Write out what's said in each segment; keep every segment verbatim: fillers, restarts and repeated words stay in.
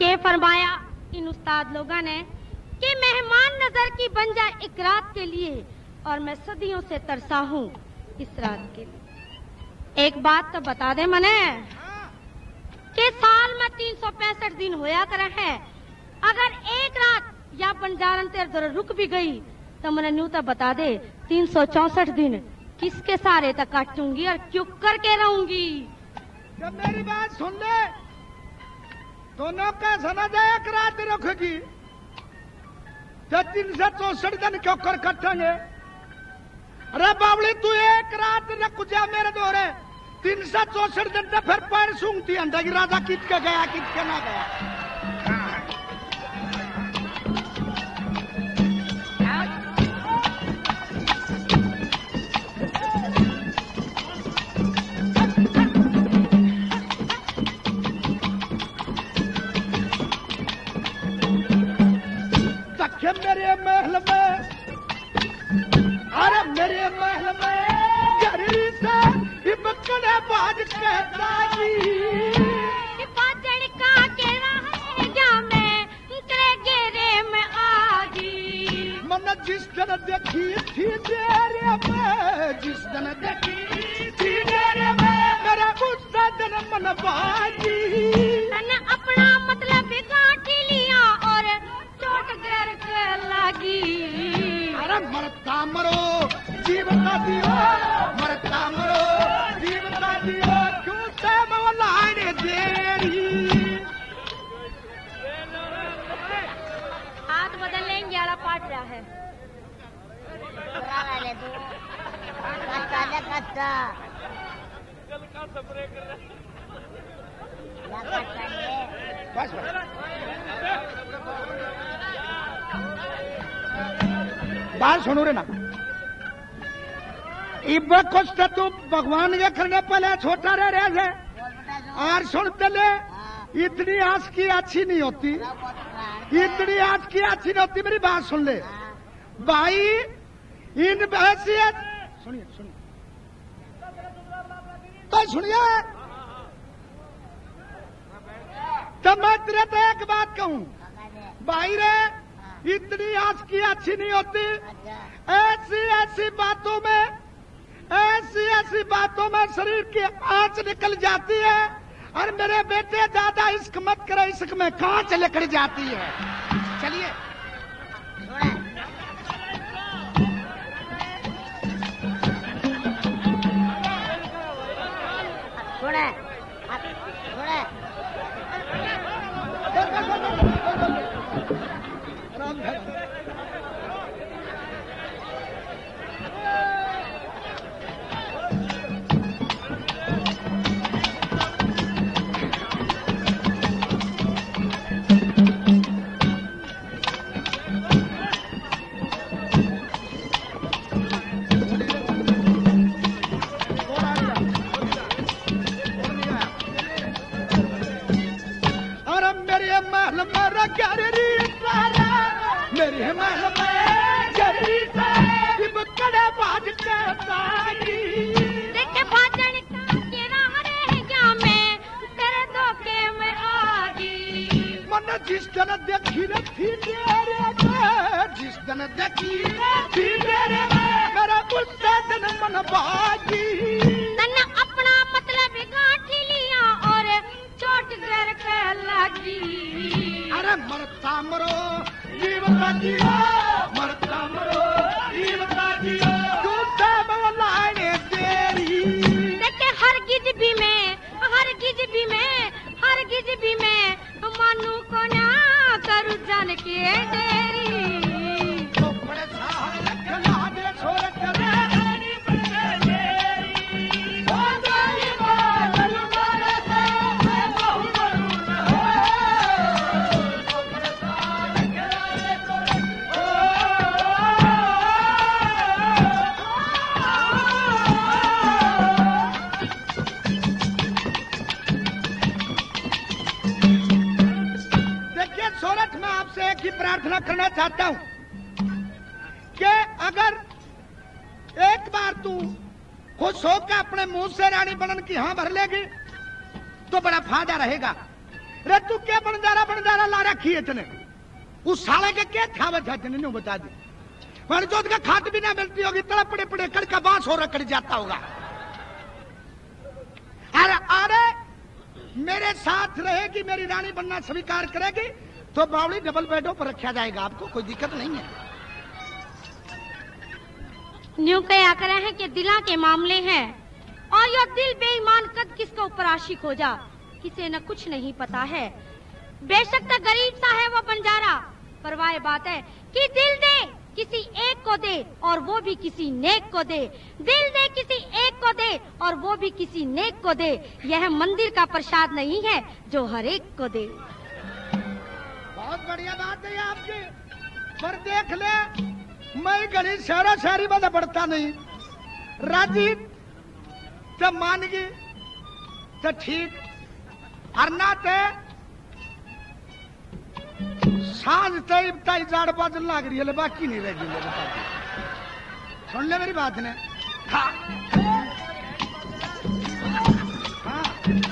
के फरमाया इन उस्ताद लोगों ने कि मेहमान नजर की बन जाए एक रात के लिए, और मैं सदियों से तरसा हूँ इस रात के लिए। एक बात तो बता दे मने कि साल में तीन सौ पैंसठ दिन होया करे है, अगर एक रात या बंजारन तेरे दर रुक भी गई तो मैंने न्यू तो बता दे तीन सौ चौसठ दिन किसके सारे तक काटूंगी और क्यों करके रहूंगी। जब मेरी बात सुन ले, दोनों का समझ है एक रात रखेगी तो तीन सौ चौसठ दिन क्यों कर कटेंगे। अरे बावली तू एक रात रख जा मेरे दोरे, तीन सौ चौसठ दिन तो फिर पैर सूंघती अंडा की राजा कित के गया कित के ना गया। मेरे महल में, अरे मेरे महल में गरी से हिमकड़े बाज कहता जी बाजड़ का केरा है क्या मैं तेरे घेरे में आगी। मन जिस दिन देखी थी तेरे में, जिस दिन देखी थी तेरे में मेरा गुस्सा दिन मन बाजी। मैंने अपना मतलब गांठ लिया और चोट गर के लगी। अरे मरता मरो जीवता दियो, मरता मरो जीवता दियो, क्यों से मौलाने देरी। हाथ बदल लेंगे आला पाट रहा है। ले तू कच्चा ले कच्चा कल का स्प्रे कर रहा बस बस बात सुनो रे ना। इब कुछ तो तू भगवान के करने पहले छोटा रह रहे थे और सुनते ले, इतनी आस की अच्छी नहीं होती, इतनी आस की अच्छी नहीं होती। मेरी बात सुन ले भाई, इन हैसियत सुनिए सुनिए तो सुनिए, तो मैं तेरे तो एक बात कहूं भाई रे, इतनी आस की अच्छी नहीं होती। ऐसी ऐसी बातों में, ऐसी ऐसी बातों में शरीर की आंच निकल जाती है। और मेरे बेटे ज्यादा इश्क मत करे, इश्क में कांच निकल जाती है। चलिए छोड़े छोड़े मेरे महल में गरी से हिमकड़े बाज कहता जी। देखे बाजड़ का केरा है क्या मैं तेरे धोखे में आगी। मन जिस दिन देखी न थी तेरे में, जिस दिन देखी थी तेरे में मेरा गुस्सा दिन मन बाजी। तन्ने अपना मतलब गांठ लिया और चोट गर के लगी। अरे मरता मरो जीवता जियो, मरता मरो जीवता जियो, गुस्सा मौलाने तेरी। देखे हर गिज भी में, हर गिज भी में, हर गिज भी में मानू को ना करू जान के तेरी। तो बड़े साहब रखना दे छोड़ करे प्रार्थना करना चाहता हूं कि अगर एक बार तू खुश होकर अपने मुंह से रानी बनन की हां भर लेगी तो बड़ा फायदा रहेगा। रे तू क्या बन जा रहा बन जा देखी इतने उस साले के क्या था बचा जने बता दी पर जो का खाद भी ना मिलती होगी तड़प पड़े पड़े कड़ का बांस हो रखड़ जाता होगा। अरे अरे मेरे साथ रहेगी, मेरी रानी बनना स्वीकार करेगी तो बावड़ी डबल बेडों पर रखा जाएगा, आपको कोई दिक्कत नहीं है। न्यू कया करे हैं कि दिला के मामले हैं और यह दिल बेईमान कद किसके ऊपर आशिक हो जा, किसे न कुछ नहीं पता है। बेशक तो गरीब सा है वो बंजारा, पर वाह बात है कि दिल दे किसी एक को दे और वो भी किसी नेक को दे, दिल दे किसी एक को दे और वो भी किसी नेक को दे। यह मंदिर का प्रसाद नहीं है जो हर एक को दे। बहुत बढ़िया बात है आपकी, पर देख ले मैं गणी शहरा शहरी वाला बढ़ता नहीं, राजी तो मान गई तो ठीक, और ना ते सांझ तय तय जाड़ बाजल लाग रही है, बाकी नहीं रह गई। सुन ले मेरी बात ने। हाँ हाँ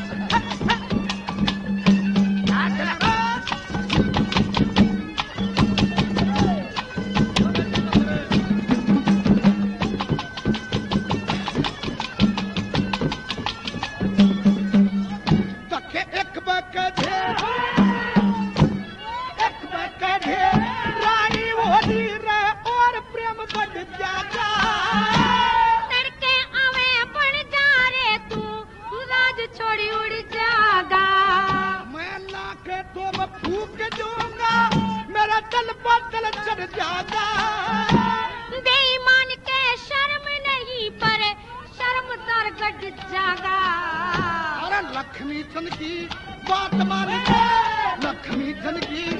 बेईमान के शर्म नहीं पर शर्म तर गट जागा। अरे लक्ष्मी चंद की बात मान, लक्ष्मी चंद की